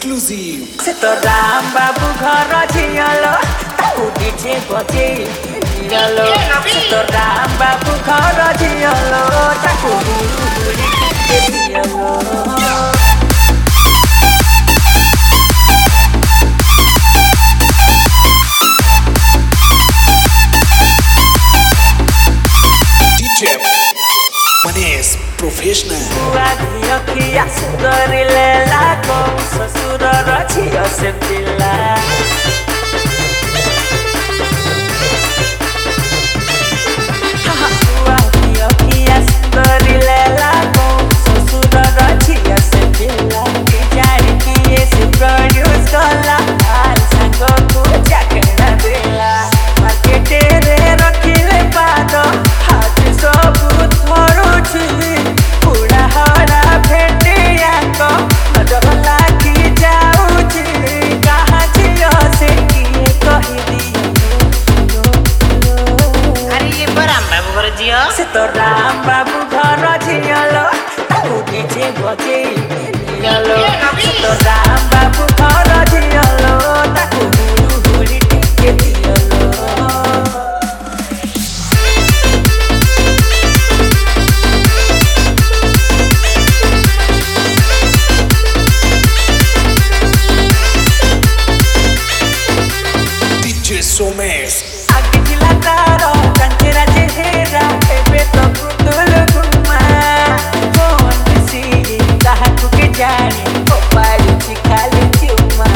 exclusive. Se to Ram Babu घर झियलो ताऊ DJ बजे झियलो से तो राम बाबू घर झियलो ताऊ बुढ़ी झियलो Professional. Akhia sudarile lago sasura rachia sepila. Akhia sudarile lago sasura rachia sepila. Kijari kiye se produce kola al sango puja kena dela. Marketere rakhile pado hat sobu thoruchi. से तो राम बाबू घर झियलो ताऊ डीजे बजे झियलो से तो राम बाबू घर झियलो ताऊ बुढ़ी टिके झियलो DJ Somes आगे जिला तारो कंचरा चेहरा एबे तो पुतुल घुमा फोन सी कहा के जाने ओ पारी चिखाली चुमा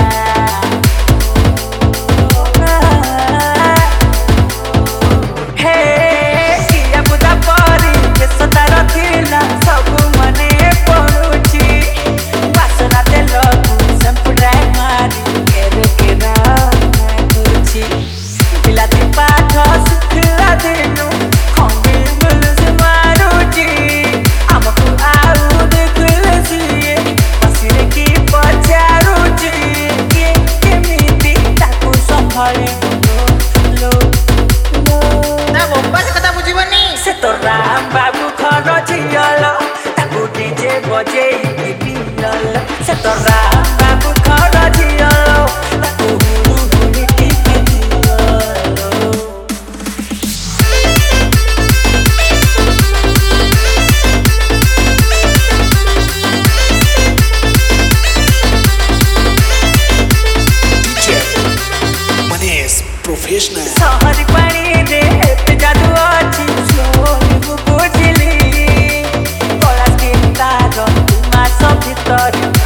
हे किया बुदा परी के सता रखिला सब मने पड़ुची वासना दे लगु संपुरा मारी केरे केरा गुची बिलाती पाठ सुखला देनु खंगे मिलस मारुची हमको आउ देखले सिए पसिरे की पचारुची के केमिति ताकू संभाले लो ना बप्पा से कथा बुझिबनी से तो राम बाबू घर झियलो ताकू डीजे बजे दिललो से तो राम बाबू घर झियलो ताकू बुढ़ी टिके झियलो Professional. सहरी पानी दे पे जादू अछि सोनी बुझली कला के तार तुमा सब भीतर